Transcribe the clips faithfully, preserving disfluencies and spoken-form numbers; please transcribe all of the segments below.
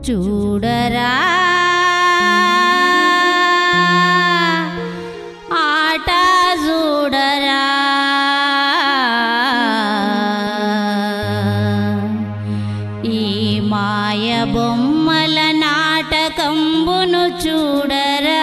చూడరా ఆట చూడరా ఈ మాయ బొమ్మల నాటకంబును చూడరా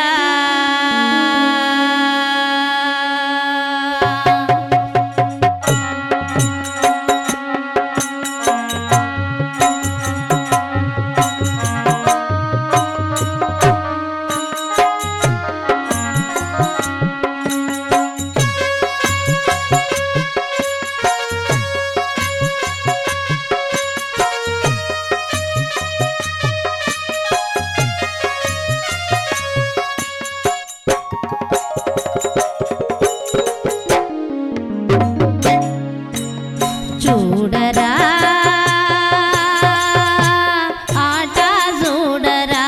చూడరా ఆట చూడరా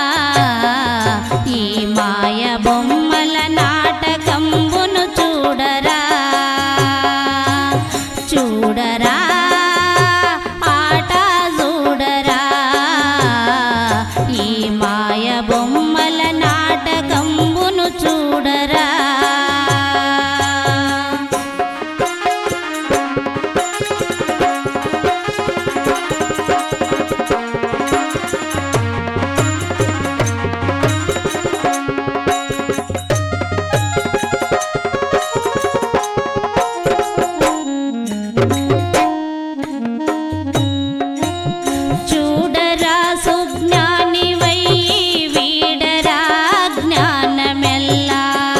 ఈ మాయ బొమ్మల నాటకంబును చూడరా చూడరా ఆట చూడరా ఈ మాయ బొమ్మల నాటకంబును చూడరా చూడరా సుజ్ఞానివై వీడరా జ్ఞానమెల్లా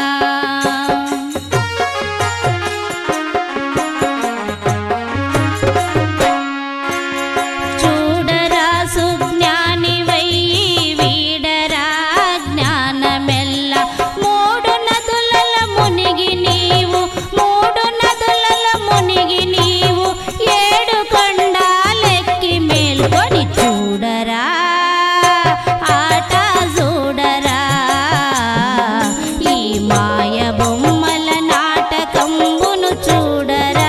చూడరా సుజ్ఞానివై వీడరా జ్ఞానమెల్లా మూడు నదులలో మునిగి నీవు మూడు నదులలో మునిగి నీవు ఏడు కొండాలెక్కి మేల్కొని చూడరా ఆట చూడరా ఈ మాయ బొమ్మల నాటకంబును చూడరా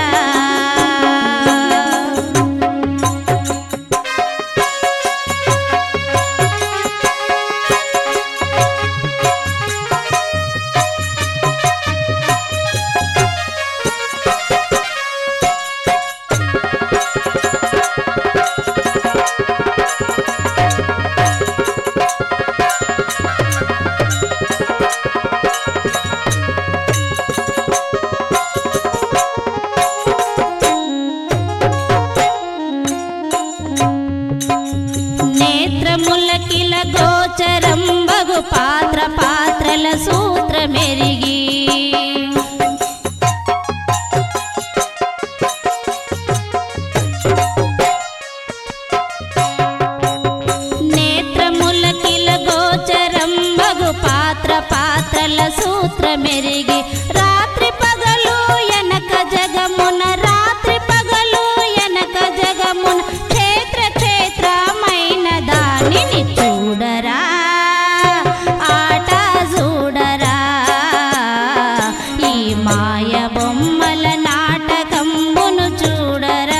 నేత్రములకిల గోచరంబగు పాత్ర పాత్రల సూత్రమెరిగి నేత్రములకిల గోచరంబగు పాత్ర పాత్రల సూత్రమెరిగి రాత్రి పగలు ఎనక జగమున రాత్రి పగలు ఎనక జగమున క్షేత్ర క్షేత్రమైన దానిని చూడరా ఆట చూడరా ఈ మాయ బొమ్మల నాటకంబును చూడరా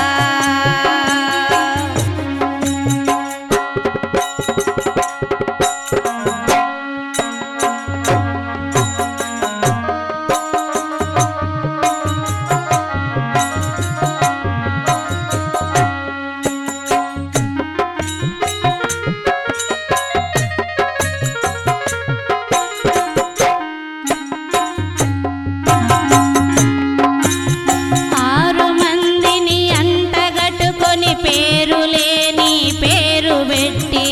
ఆరు మందిని అంటగట్టుకొని పేరు లేని పేరు పెట్టి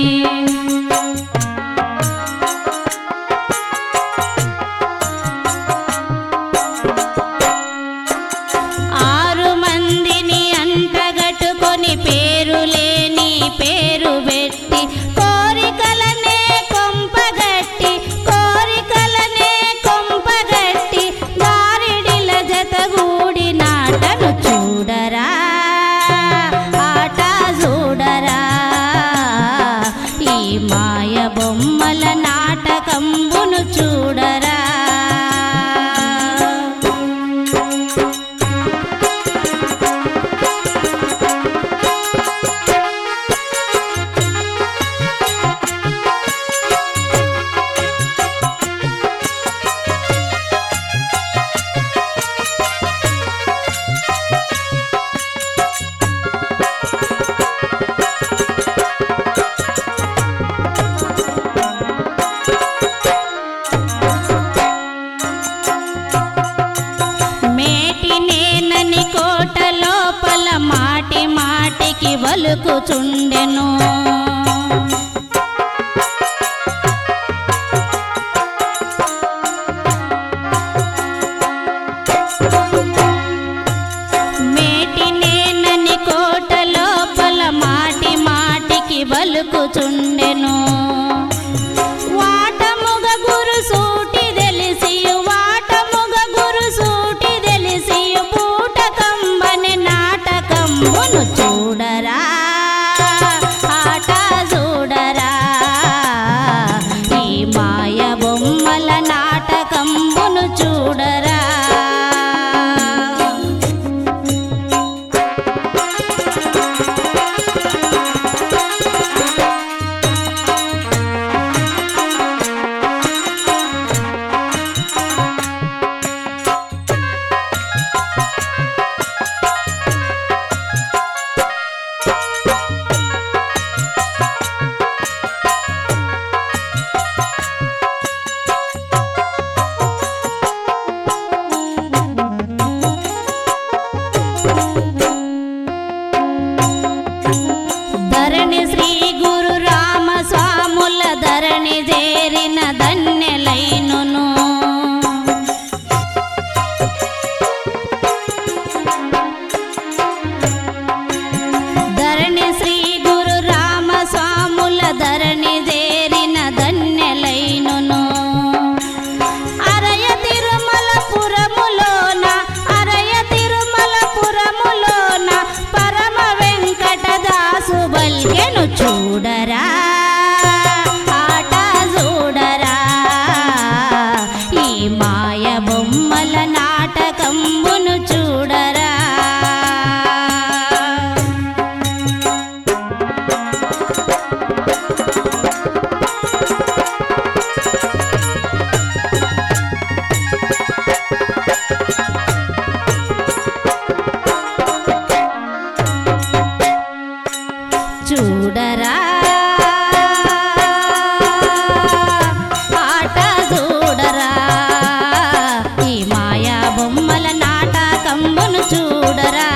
ఆరు మందిని అంటగట్టుకొని పేరు లేని పేరు పెట్టి కోరికలనే కొంపగట్టి కోరికలనే కొంపగట్టి గారిడిల జతగూడి నాటను చూడరా ఆట చూడరా ఈ మాయ బొమ్మల నాటకంబును చూడరా పలుకుచుండెను. మేటినేనని కోట లోపల మాటి మాటికి బలుకుచుండెను. వాటముగ గురు సూటి తెలిసియు వాటముగ గురు సూటి తెలిసియు పూటకంబని నాటకంబును చూడరా ఆట చూడరా ఈ మాయ బొమ్మల నాటకంబును చూడరా. ధరణి శ్రీ గురు రామస్వాముల ధరణి చేరిన ధన్యలైనును. ధరణి శ్రీ గురు రామస్వాముల ధరణి చేరిన ధన్యలైనును. అరయ తిరుమల పురములోన అరయ తిరుమల పురములోన పరమ వెంకటదాసు బల్కెను చూడరా ఆట చూడరా ఈ మాయ బొమ్మల నాటకంబును చూడరా. చూడరా ఆట చూడరా ఈ మాయా బొమ్మల నాటకంబును చూడరా.